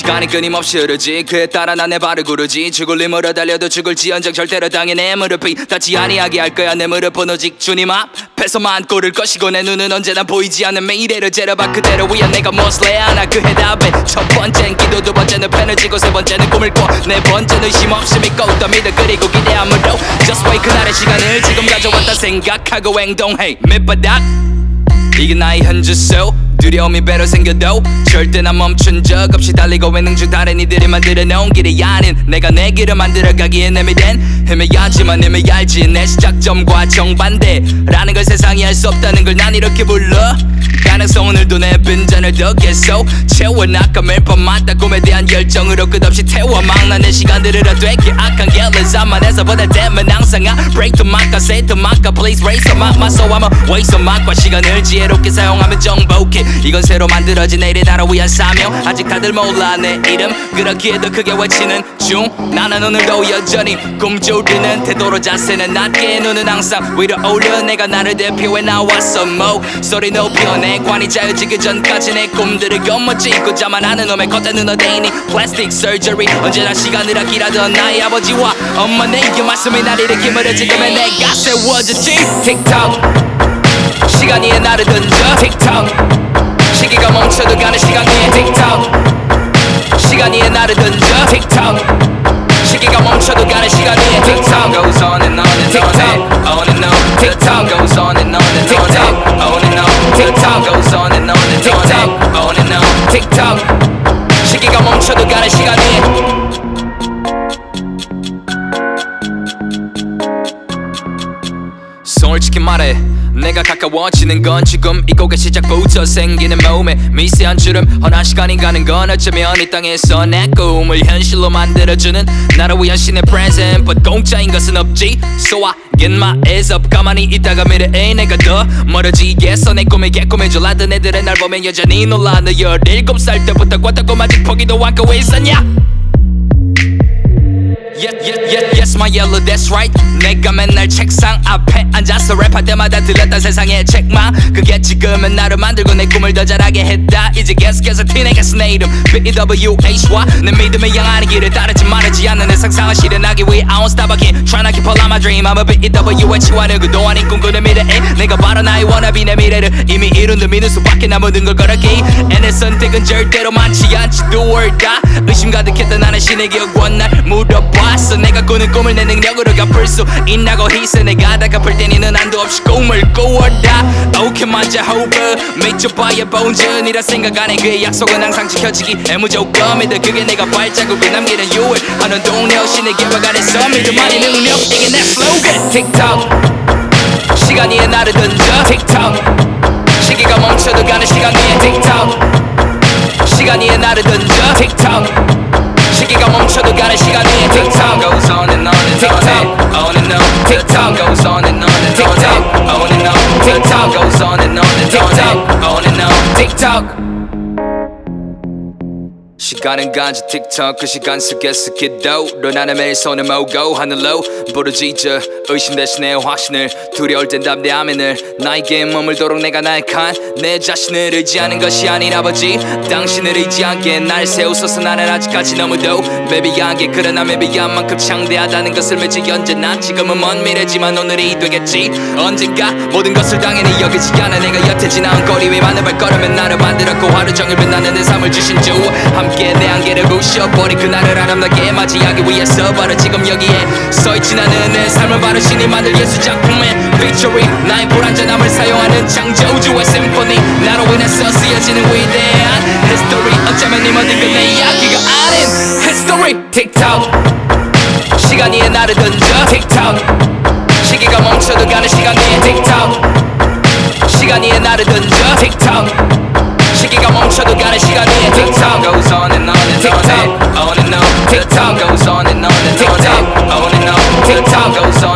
시간이 끊임없이 흐르지 그에 따라 난 내 발을 구르지 죽을 힘으로 달려도 죽을지언정 절대로 당해 내 무릎이 닿지 아니하게 할 거야 내 무릎은 오직 주님 앞에서만 고를 것이고 내 눈은 언제나 보이지 않는 미래를 째려봐 그대로 위한 내가 무엇을 해야 하나 그 해답에 첫 번째는 기도 두 번째는 펜을 쥐고 세 번째는 꿈을 꿔 네 번째는 의심 없이 믿고 또 믿어 그리고 기대함으로 Just wait 그날의 시간을 지금 가져왔다 생각하고 행동해 밑바닥 이게 나의 현주소 두려움이 배로 생겨도 절대 난 멈춘 적 없이 달리고 있는 중 다른 이들이 만들어 놓은 길이 아닌 내가 내 길을 만들어가기에 내 미래는 헤매야지만 이미 알지 내 시작점과 정반대라는 걸 세상이 알 수 없다는 걸 난 이렇게 불러 가능성 오늘도 내 빈잔을 더 계속 채워나가 매일 밤마다 꿈에 대한 열정으로 끝없이 태워 막난 내 시간들을 되게 악한 길을 산만해서 보낼 때면 항상 break the mark, say the mark, please raise the mark so I'm a waste of mark과 시간을 지혜롭게 사용하면 정복해 이건 새로 만들어진 내일의 나를 위한 사명 아직 다들 몰라 내 이름 그렇기에 더 크게 외치는 중 나는 오늘도 여전히 꿈조리는 태도로 자세는 낮게 눈은 항상 위로 올려 내가 나를 대표해 나왔어 목소리 높여 내 관이 자유지기 전까지 내 꿈들을 겉멋지고자만 하는 놈의 겉에 눈어대이니 플라스틱 서저리 언제나 시간을 아끼라던 나의 아버지와 엄마 내게 말씀이 날 일으킴으로 지금의 내가 세워졌지 틱톡 시간이 나를 던져 틱톡 시기가 멈춰도 가는 시간 위에 틱톡 시간이 나를 던져 틱톡 시기가 멈춰도 가는 시간 위에 틱톡 goes on and on and on and on 틱톡 goes on and on and on and on 틱톡 goes on and on and on 틱톡 시기가 멈춰도 가는 시간 위에 솔직히 말해 내가 가까워지는 건 지금 이 곡의 시작부터 생기는 몸에 미세한 주름 허나 시간이 가는 건 어쩌면 이 땅에서 내 꿈을 현실로 만들어주는 나를 위한 신의 present but 공짜인 것은 없지 So I get my ass up 가만히 있다가 미래에 내가 더 멀어지겠어 내 꿈을 개꿈해줄라던 애들은 날 보면 여전히 놀라 너 17살 때부터 꿨다고 아직 포기도 않고 왜 있었냐 Yes, my yellow, that's right 내가 맨날 책상 앞에 앉아서 랩할 때마다 들렸던 세상의 책망 그게 지금은 나를 만들고 내 꿈을 더 잘하게 했다 이제 계속해서 티내겠어 내 이름 BWH와 내 믿음을 향하는 길을 따르지 말하지 않는 내 상상을 실현하기 위해 I won't stop again Trying to keep all of my dream I'm a BWH와 누구도 아닌 꿈꾸는 미래에 내가 바로 나의 wannabe 내 미래를 이미 이룬 듯 믿을 수밖에 남은 걸 걸었기 내 선택은 절대로 많지 않지 do or die 의심 가득했던 나는 신에게 억원 날 물어봤어 내가 꾸는 꿈을 내 능력으로 갚을 수 있나고 희세 내가 다 갚을 테니 는 한도 없이 꿈을 꾸어다 Okay 먼저 hope 미쳐봐야 본전이라 생각 안해 그의 약속은 항상 지켜지기 무조건이다 그게 내가 발자국을 남기는 유일한 동력 신에게 와가래서 믿음만이 능력 이게 내 슬로건 틱톡 시간이 나를 던져 틱톡 시기가 멈춰도 가는 시간 위에 틱톡 시간이 나를 던져 틱톡 시기가 멈춰도 가는 시간 위에 TikTok goes on and on and on and on TikTok goes on and on and on and on TikTok goes on and on and on TikTok 시간은 간지 틱톡 그 시간 속에서 기도로 나는 매일 손을 모으고 하늘로 부르짖어 의심 대신에 확신을 두려울 땐 담대함을 나에게 머물도록 내가 나약한 내 자신을 의지하는 것이 아닌 아버지 당신을 의지하기에 날 세우소서 나는 아직까지 너무도 매비하게 그러나 매비한 만큼 창대하다는 것을 믿지 언제나 지금은 먼 미래지만 오늘이 되겠지 언젠가 모든 것을 당연히 여기지 않아 내가 여태 지나온 거리 위 많은 발걸음은 나를 만들었고 하루 종일 빛나는 내 삶을 주신 주 함께 내 한계를 부셔버린 그날을 아름답게 맞이하기 위해서 바로 지금 여기에 서있지 나는 내 삶을 바로 신이 만들 예수 작품의 victory 나의 불완전함을 사용하는 창조주의 심포니 나로 인해서 쓰여지는 위대한 history 어쩌면 이 모든 건 내 이야기가 아닌 history 틱톡 시간이 나를 던져 틱톡 시기가 멈춰도 가는 시간 위에 틱톡 시간이 나를 던져 틱톡 시기가 멈춰도 가는 시간 위에 TikTok goes on and on and on and on TikTok goes on and on and on and on TikTok goes on